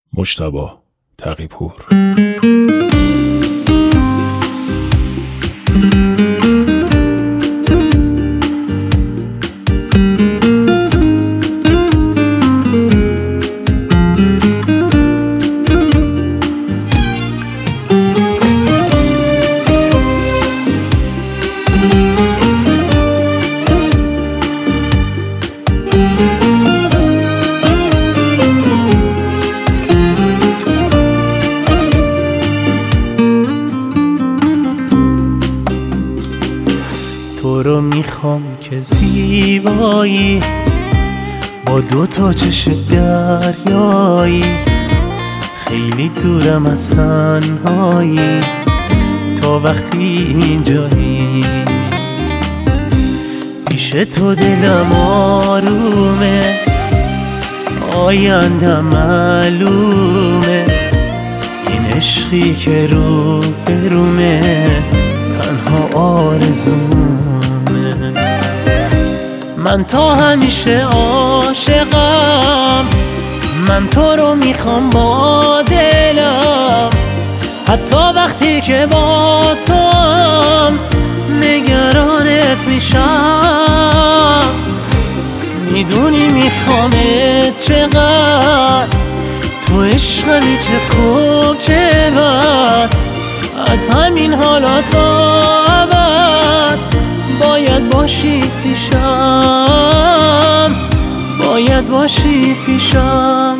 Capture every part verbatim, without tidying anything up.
مجتبی تقی‌پور. تو رو میخوام که زیبایی، با دو تا چش دریایی، خیلی دورم از تنهایی، تا وقتی اینجایی پیش تو دلم آرومه، آیندم معلومه، این عشقی که رو برومه تنها آرزومه. من تا همیشه عاشقم، من تو رو میخوام با دلم، حتی وقتی که با تو هم نگرانت میشم. میدونی میخوامت چقدر، تو عشقمی چه خوب چه بد، از همین حالا تا ابد باید باشی پیشم، باید باشی پیشم.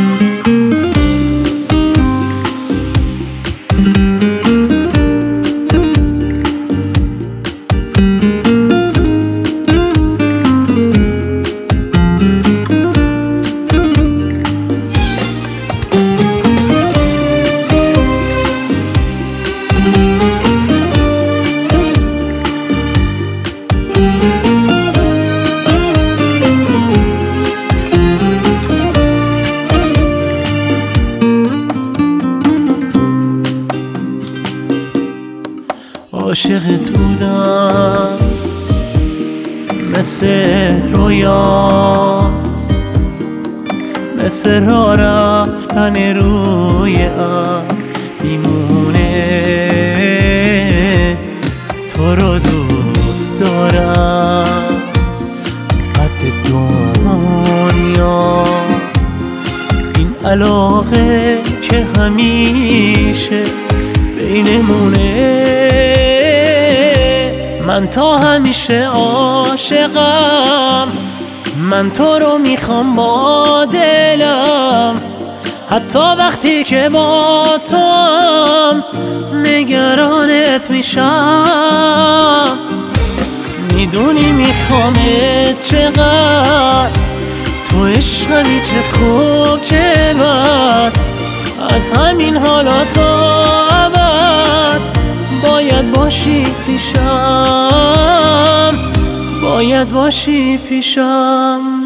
عاشقت بودم مثل رویاست، مثل راه رفتن روی آب میمونه. تو رو دوست دارم قد دنیا، این علاقه که همیشه بینمونه. من تا همیشه عاشقم، من تو رو میخوام با دلم، حتی وقتی که با تو هم نگرانت میشم. میدونی میخوامت چقدر، تو عشقمی چه خوب چه بد، از همین حالا تا ابد باید باشی پیشم، باید باشی پیشم.